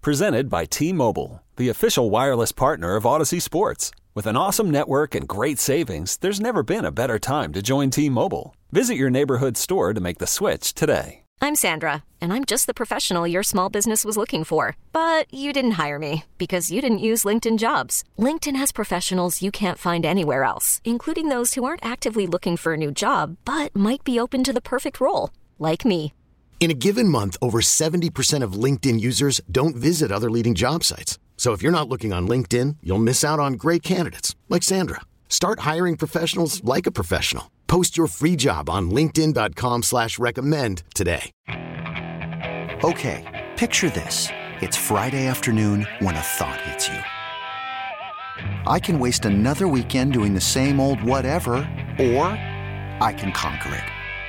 Presented by T-Mobile, the official wireless partner of Odyssey Sports. With an awesome network and great savings, there's never been a better time to join T-Mobile. Visit your neighborhood store to make the switch today. I'm Sandra, and I'm just the professional your small business was looking for. But you didn't hire me because you didn't use LinkedIn Jobs. LinkedIn has professionals you can't find anywhere else, including those who aren't actively looking for a new job, but might be open to the perfect role, like me. In a given month, over 70% of LinkedIn users don't visit other leading job sites. So if you're not looking on LinkedIn, you'll miss out on great candidates like Sandra. Start hiring professionals like a professional. Post your free job on linkedin.com/recommend today. Okay, picture this. It's Friday afternoon when a thought hits you. I can waste another weekend doing the same old whatever, or I can conquer it.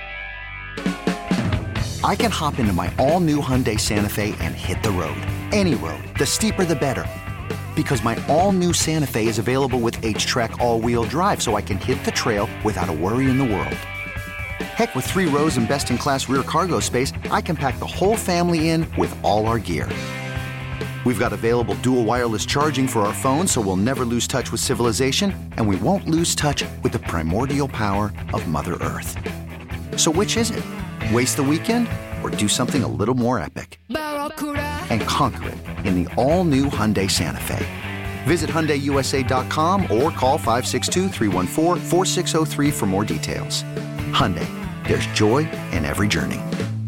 I can hop into my all-new Hyundai Santa Fe and hit the road. Any road. The steeper, the better. Because my all-new Santa Fe is available with H-Track all-wheel drive, so I can hit the trail without a worry in the world. Heck, with 3 rows and best-in-class rear cargo space, I can pack the whole family in with all our gear. We've got available dual wireless charging for our phones, so we'll never lose touch with civilization, and we won't lose touch with the primordial power of Mother Earth. So which is it? Waste the weekend or do something a little more epic? And conquer it in the all-new Hyundai Santa Fe. Visit HyundaiUSA.com or call 562-314-4603 for more details. Hyundai, there's joy in every journey.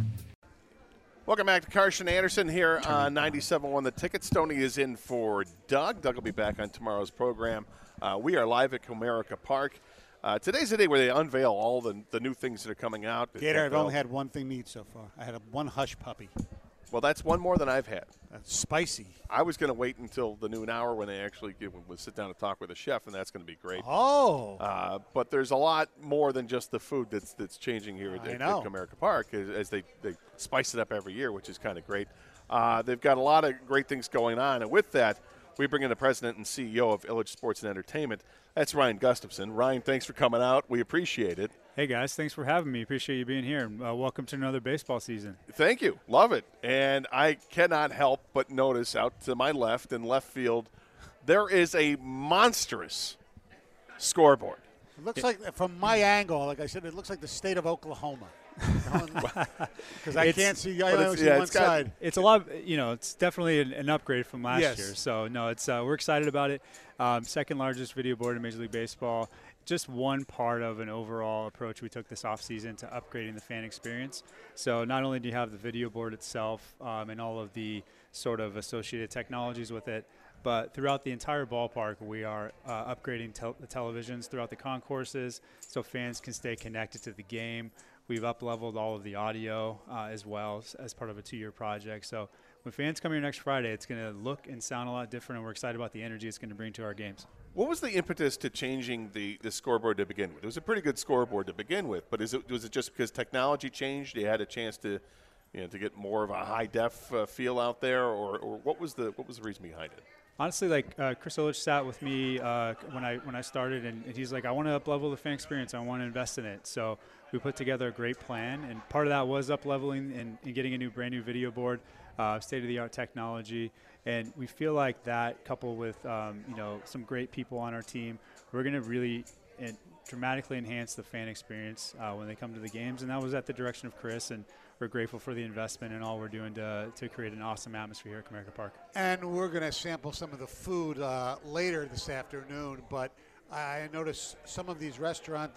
Welcome back to Karsch and Anderson here on 97.1 The Ticket. Stoney is in for Doug. Doug will be back on tomorrow's program. We are live at Comerica Park. Today's the day where they unveil all the new things that are coming out. Gator, I've only had one thing to eat so far. I had one hush puppy. Well, that's one more than I've had. That's spicy. I was going to wait until the noon hour when they actually would sit down and talk with a chef, and that's going to be great. Oh. But there's a lot more than just the food that's changing here at Comerica Park as they spice it up every year, which is kind of great. They've got a lot of great things going on, and with that, we bring in the president and CEO of Ilitch Sports and Entertainment. That's Ryan Gustafson. Ryan, thanks for coming out. We appreciate it. Hey, guys. Thanks for having me. Appreciate you being here. Welcome to another baseball season. Thank you. Love it. And I cannot help but notice out to my left in left field, there is a monstrous scoreboard. It looks like, from my angle, like I said, it looks like the state of Oklahoma. Because I can't see. I only see one side. It's a lot. It's definitely an upgrade from last year. So no, it's we're excited about it. Second largest video board in Major League Baseball. Just one part of an overall approach we took this offseason to upgrading the fan experience. So not only do you have the video board itself and all of the sort of associated technologies with it, but throughout the entire ballpark, we are upgrading the televisions throughout the concourses so fans can stay connected to the game. We've up-leveled all of the audio as well as part of a 2-year project. So when fans come here next Friday, it's going to look and sound a lot different, and we're excited about the energy it's going to bring to our games. What was the impetus to changing the scoreboard to begin with? It was a pretty good scoreboard to begin with, but was it just because technology changed? You had a chance to get more of a high-def feel out there, or what was the reason behind it? Honestly, Chris Ilitch sat with me when I started, and he's like, I want to up-level the fan experience. I want to invest in it. So we put together a great plan, and part of that was up-leveling and getting a brand new video board, state-of-the-art technology. And we feel like that, coupled with some great people on our team, we're going to really dramatically enhance the fan experience when they come to the games. And that was at the direction of Chris, and we're grateful for the investment and all we're doing to create an awesome atmosphere here at Comerica Park. And we're going to sample some of the food later this afternoon, but I noticed some of these restaurateurs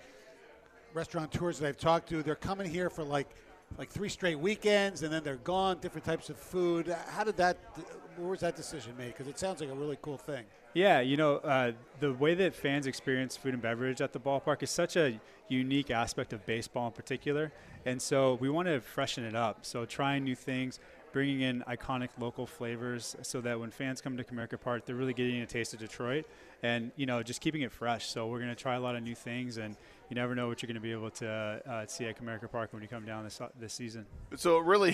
that I've talked to, they're coming here for like 3 straight weekends, and then they're gone, different types of food. Where was that decision made? Because it sounds like a really cool thing. Yeah, the way that fans experience food and beverage at the ballpark is such a unique aspect of baseball in particular. And so we want to freshen it up. So trying new things, bringing in iconic local flavors so that when fans come to Comerica Park, they're really getting a taste of Detroit and, just keeping it fresh. So we're going to try a lot of new things, and you never know what you're going to be able to see at Comerica Park when you come down this season. So really,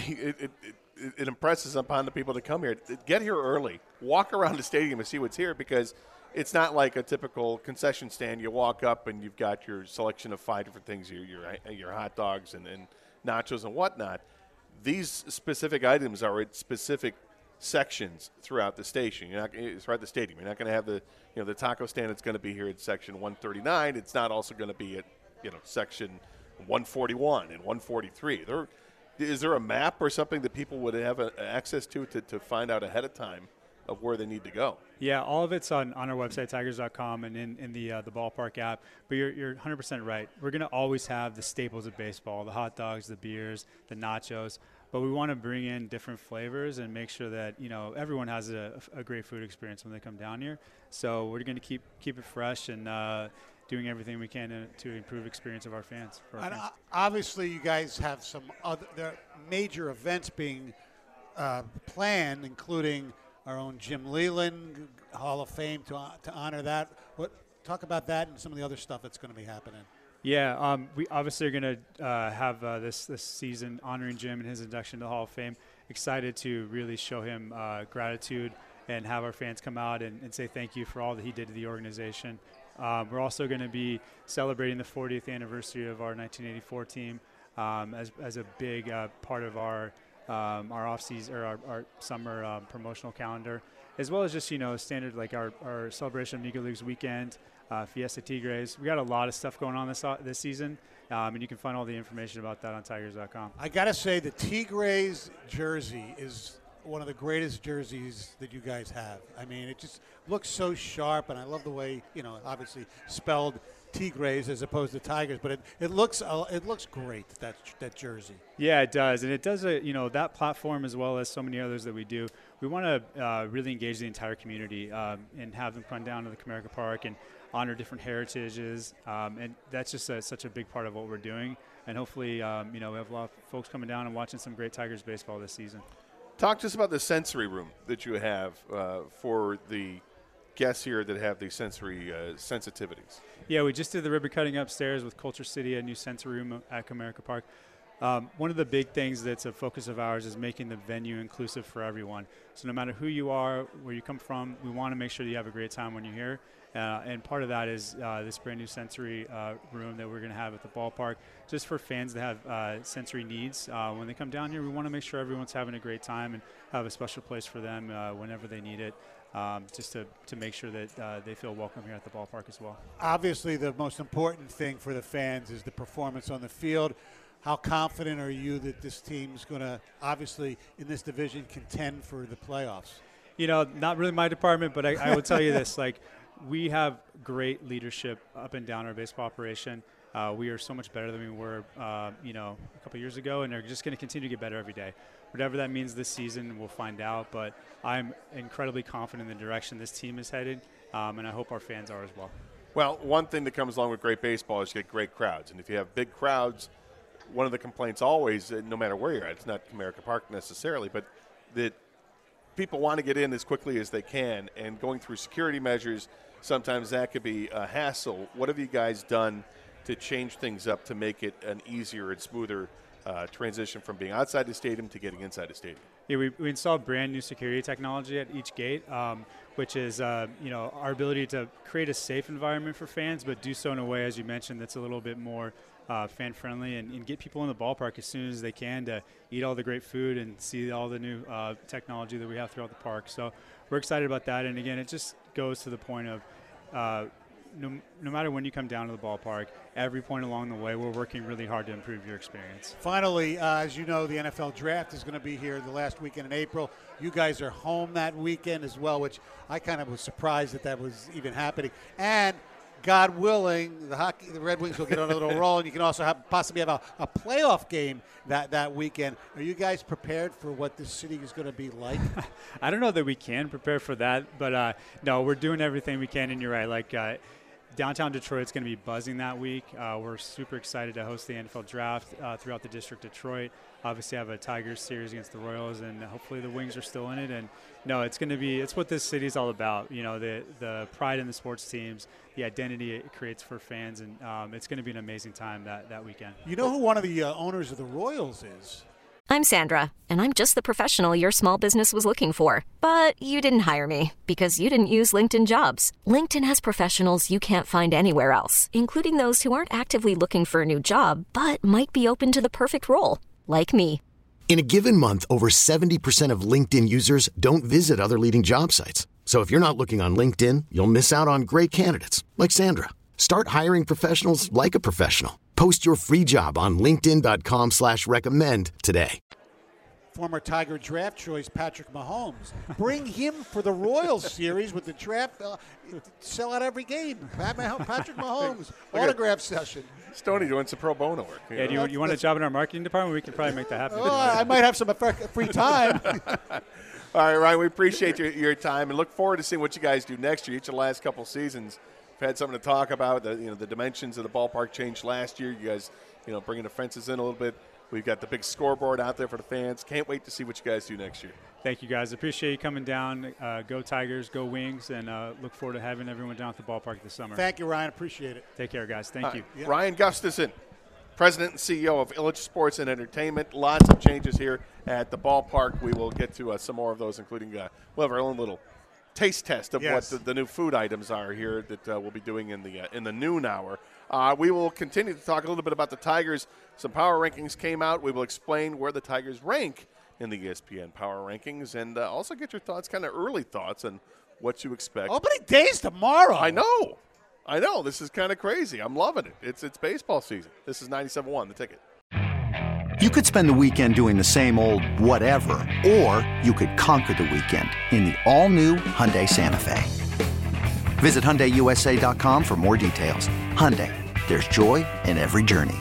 it impresses upon the people to come here. Get here early. Walk around the stadium and see what's here, because it's not like a typical concession stand. You walk up and you've got your selection of 5 different things, your hot dogs and nachos and whatnot. These specific items are at specific sections throughout the station. Throughout the stadium. You're not going to have the taco stand that's going to be here at section 139. It's not also going to be at section 141 and 143. Is there a map or something that people would have access to find out ahead of time of where they need to go? Yeah, all of it's on our website, tigers.com, and in the ballpark app. But you're 100% right. We're going to always have the staples of baseball, the hot dogs, the beers, the nachos. But we want to bring in different flavors and make sure that everyone has a great food experience when they come down here. So we're going to keep it fresh and doing everything we can to improve experience of our fans. Obviously, you guys have some other major events being planned, including our own Jim Leyland Hall of Fame to honor that. Talk about that and some of the other stuff that's going to be happening. Yeah, we obviously are going to have this season honoring Jim and his induction to the Hall of Fame. Excited to really show him gratitude and have our fans come out and say thank you for all that he did to the organization. We're also going to be celebrating the 40th anniversary of our 1984 team as a big part of our off-season or our summer promotional calendar, as well as just standard like our celebration of Negro Leagues weekend. Fiesta Tigres. We got a lot of stuff going on this season, and you can find all the information about that on Tigers.com. I got to say, the Tigres jersey is one of the greatest jerseys that you guys have. I mean, it just looks so sharp, and I love the way, obviously spelled Tigres as opposed to Tigers, but it looks great, that jersey. Yeah, it does, and it does that platform as well as so many others that we do. We want to really engage the entire community and have them come down to the Comerica Park and honor different heritages, and that's just such a big part of what we're doing. And hopefully, we have a lot of folks coming down and watching some great Tigers baseball this season. Talk to us about the sensory room that you have for the guests here that have the sensory sensitivities. Yeah, we just did the ribbon cutting upstairs with Culture City, a new sensory room at Comerica Park. One of the big things that's a focus of ours is making the venue inclusive for everyone. So no matter who you are, where you come from, we want to make sure that you have a great time when you're here. And part of that is this brand new sensory room that we're going to have at the ballpark, just for fans that have sensory needs. When they come down here, we want to make sure everyone's having a great time and have a special place for them whenever they need it, just to make sure that they feel welcome here at the ballpark as well. Obviously, the most important thing for the fans is the performance on the field. How confident are you that this team's going to, obviously, in this division, contend for the playoffs? Not really my department, but I would tell you this, we have great leadership up and down our baseball operation. We are so much better than we were, a couple years ago, and they're just going to continue to get better every day. Whatever that means this season, we'll find out. But I'm incredibly confident in the direction this team is headed, and I hope our fans are as well. Well, one thing that comes along with great baseball is you get great crowds. And if you have big crowds, one of the complaints always, no matter where you're at, it's not Comerica Park necessarily, but that people want to get in as quickly as they can, and going through security measures, sometimes that could be a hassle. What have you guys done to change things up to make it an easier and smoother transition from being outside the stadium to getting inside the stadium? Yeah, we installed brand new security technology at each gate, which is our ability to create a safe environment for fans, but do so in a way, as you mentioned, that's a little bit more fan-friendly and get people in the ballpark as soon as they can to eat all the great food and see all the new technology that we have throughout the park. So we're excited about that. And, again, it just goes to the point of no matter when you come down to the ballpark, every point along the way, we're working really hard to improve your experience. Finally, as you know, the NFL Draft is going to be here the last weekend in April. You guys are home that weekend as well, which I kind of was surprised that was even happening. And God willing, the Red Wings will get on a little roll, and you can also possibly have a playoff game that weekend. Are you guys prepared for what this city is going to be like? I don't know that we can prepare for that, but no, we're doing everything we can, and you're right. Downtown Detroit's going to be buzzing that week. We're super excited to host the NFL Draft throughout the District of Detroit. Obviously, have a Tigers series against the Royals, and hopefully the Wings are still in it. And no, it's what this city is all about. The pride in the sports teams, the identity it creates for fans, and it's going to be an amazing time that weekend. You know who one of the owners of the Royals is? I'm Sandra, and I'm just the professional your small business was looking for. But you didn't hire me because you didn't use LinkedIn Jobs. LinkedIn has professionals you can't find anywhere else, including those who aren't actively looking for a new job, but might be open to the perfect role, like me. In a given month, over 70% of LinkedIn users don't visit other leading job sites. So if you're not looking on LinkedIn, you'll miss out on great candidates like Sandra. Start hiring professionals like a professional. Post your free job on linkedin.com/recommend today. Former Tiger draft choice Patrick Mahomes. Bring him for the Royals series with the draft. Sell out every game. Patrick Mahomes autograph session. Stoney doing some pro bono work. Yeah, you want a job in our marketing department? We can probably make that happen. Oh, I might have some free time. All right, Ryan, we appreciate your time and look forward to seeing what you guys do next year. Each of the last couple seasons, we've had something to talk about. The dimensions of the ballpark changed last year. You guys, bringing the fences in a little bit. We've got the big scoreboard out there for the fans. Can't wait to see what you guys do next year. Thank you, guys. Appreciate you coming down. Go Tigers, go Wings, and look forward to having everyone down at the ballpark this summer. Thank you, Ryan. Appreciate it. Take care, guys. Thank you. Yeah. Ryan Gustafson, President and CEO of Ilitch Sports and Entertainment. Lots of changes here at the ballpark. We will get to some more of those, including we'll have our own little taste test of what the new food items are here that we'll be doing in the noon hour. We will continue to talk a little bit about the Tigers. Some power rankings came out. We will explain where the Tigers rank in the ESPN power rankings and also get your thoughts, kind of early thoughts on what you expect. Opening day's tomorrow. I know. This is kind of crazy. I'm loving it. It's baseball season. This is 97.1, The Ticket. You could spend the weekend doing the same old whatever, or you could conquer the weekend in the all-new Hyundai Santa Fe. Visit HyundaiUSA.com for more details. Hyundai, there's joy in every journey.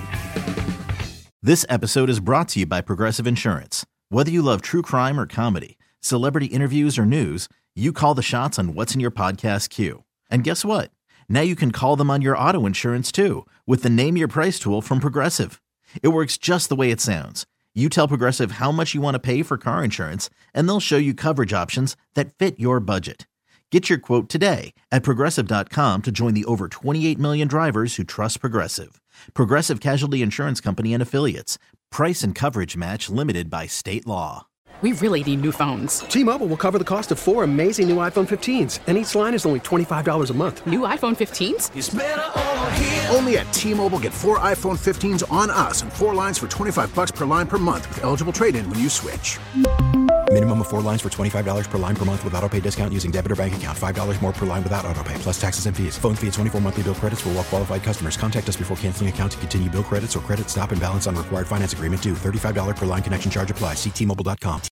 This episode is brought to you by Progressive Insurance. Whether you love true crime or comedy, celebrity interviews or news, you call the shots on what's in your podcast queue. And guess what? Now you can call them on your auto insurance too with the Name Your Price tool from Progressive. It works just the way it sounds. You tell Progressive how much you want to pay for car insurance, and they'll show you coverage options that fit your budget. Get your quote today at Progressive.com to join the over 28 million drivers who trust Progressive. Progressive Casualty Insurance Company and Affiliates. Price and coverage match limited by state law. We really need new phones. T-Mobile will cover the cost of 4 amazing new iPhone 15s, and each line is only $25 a month. New iPhone 15s? It's better over here. Only at T-Mobile, get 4 iPhone 15s on us and 4 lines for $25 per line per month with eligible trade-in when you switch. Minimum of 4 lines for $25 per line per month with autopay discount using debit or bank account. $5 more per line without autopay, plus taxes and fees. Phone fee at 24 monthly bill credits for well-qualified customers. Contact us before canceling account to continue bill credits or credit stop and balance on required finance agreement due. $35 per line connection charge applies. See T-Mobile.com.